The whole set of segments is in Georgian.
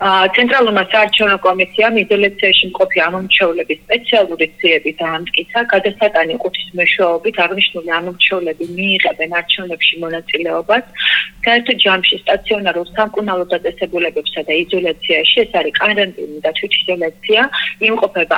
ცენტრალურმა საარჩევნო კომისიამ იზოლაციაში მყოფი ამომრჩევლების სპეციალური ძიები დაამტკიცა, გადასატანი ყუთის მეშვეობით აღნიშნული ამომრჩევლები მიიღებენ არჩევნებში მონაწილეობას. საერთო ჯამში სტაციონარულ სამკურნალო დაწესებულებებსა და იზოლაციაში, ეს არის კარანტინი და თვითიზოლაცია, იმყოფება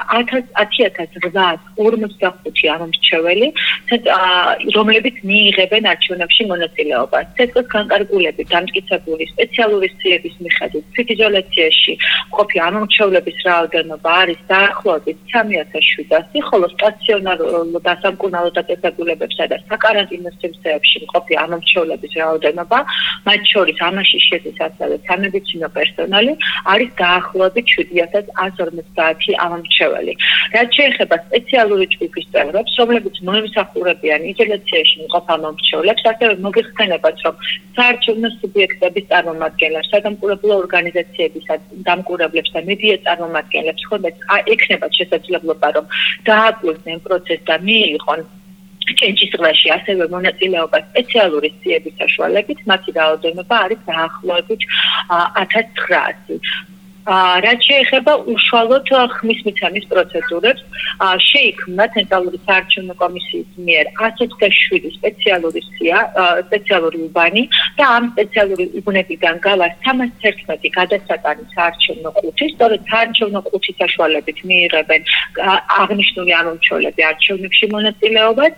10,845 ამომრჩეველი, რომლებიც მიიღებენ არჩევნებში მონაწილეობას. ცეცხლის განკარგულებით დამტკიცებული სპეციალური ძიების მიხედვით თვითიზოლაციაში მყოფი ამომრჩევლების რაოდენობა არის დაახლოებით 3700, ხოლო სტაციონარულ და სამკურნალო დაწესებულებებსა და საკარანტინო სივრცეებში მყოფი ამომრჩევლების რაოდენობა, მათ შორის ამაში შედის ასევე სამედიცინო პერსონალი, არის დაახლოებით 7150 ამომრჩეველი. რაც შეეხება სპეციალური ჯგუფის წევრებს, რომლებიც მოემსახურებიან იზოლაციაში მყოფ ამომრჩევლებს, ასევე მოგეხსენებათ, რომ საარჩევნო სუბიექტების წარმომადგენლებს, სადამკვირვებლო ორგანიზაციებისა დამკვირვებლებს და მედია წარმომადგენლებს ხომ ექნებათ შესაძლებლობა, რომ დააკვირდნენ პროცესს და მიიღონ ჭენჭისყრაში ასევე მონაწილეობა სპეციალური სიების საშუალებით, მათი რაოდენობა არის დაახლოებით 1900. რაც შეეხება უშუალოდ ხმის მიცემის პროცედურებს, შეიქმნა ცენტრალური საარჩევნო კომისიის მიერ 127 სპეციალური უბანი და ამ სპეციალური უბნებიდან გავა 311 გადასატანი საარჩევნო ყუთი, სწორედ საარჩევნო ყუთის საშუალებით მიიღებენ აღნიშნული ამომრჩევლები არჩევნებში მონაწილეობას.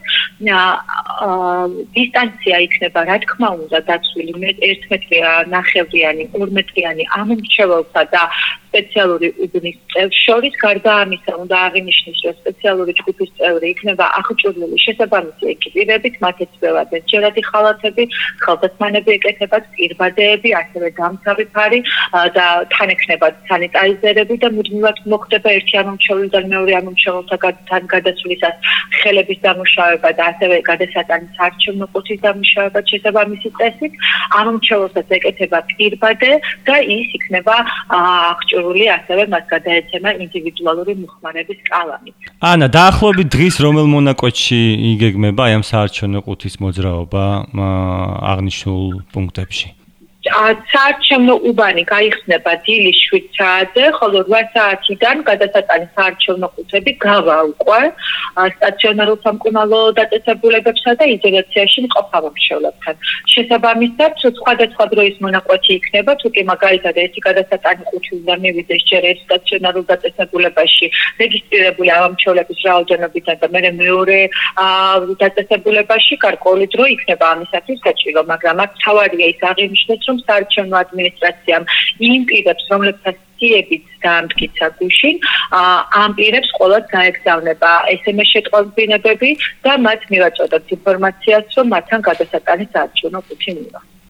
დისტანცია იქნება, რა თქმა უნდა, დაცვილი 1.5-ნახევრიანი, 2-მეტრიანი ამომრჩეველთა და სპეციალური უბნის წევრს შორის. გარდა ამისა, უნდა აღინიშნოს, რომ სპეციალური ჯგუფის წევრი იქნება აღჭურვილი შესაბამისი ეკიპირებით, მათ ეწევათ ჯერადი ხალათები, ხელდასმანები ეკეთებათ, პირბადეები, ასევე გამთავი ფარი და თან ექნებათ სანიტაიზერები და მუდმივად მოხდება ერთი ამომრჩევლიდან მეორე ამომრჩეველთან გადასვლისას ხელების დამუშავება და ასევე გადასატანის არჩევნო ყუთის დამუშავება შესაბამისი წესით. ამომრჩეველსაც ეკეთება პირბადე და ის იქნება აღჭურვილი, ასევე მას გადაეცემა ინდივიდუალური მოხმარების კალამით. ანა, დაახლოებით დღის რომელ მონაკვეთში იგეგმება აი ამ საარჩევნო ყუთის მოძრაობა აღნიშნულ პუნქტებში? საარჩევნო უბანი გაიხსნება დილის 7 საათზე, ხოლო 8 საათიდან გადასატანი საარჩევნო ყუთები გავა უკვე სტაციონარულ სამკურნალო დაწესებულებებსა და იზოლაციაში მყოფ ამომრჩევლებთან. შესაბამისად, სხვადასხვა დროის მონაკვეთი იქნება, თუ კი მაგალითად ერთი გადასატანი ყუთი უნდა მივიდეს ჯერ ერთ სტაციონარულ დაწესებულებაში რეგისტრირებული ამომრჩევლების რაოდენობიდან და მერე მეორე დაწესებულებაში გარკვეული დრო იქნება ამისათვის საჭირო, მაგრამ აქ თავარია ის აღინიშნოს, რომ საარჩევნო ადმინისტრაციამ იმ პირებს, რომლებსაც სიებით დაამტკიცა გუშინ, ამ პირებს ყოველდღე გაეგზავნება SMS შეტყობინებები და მათ მივაწოდოთ ინფორმაციას, რომ მათთან გადასატანის საარჩევნო ყუთი მივა.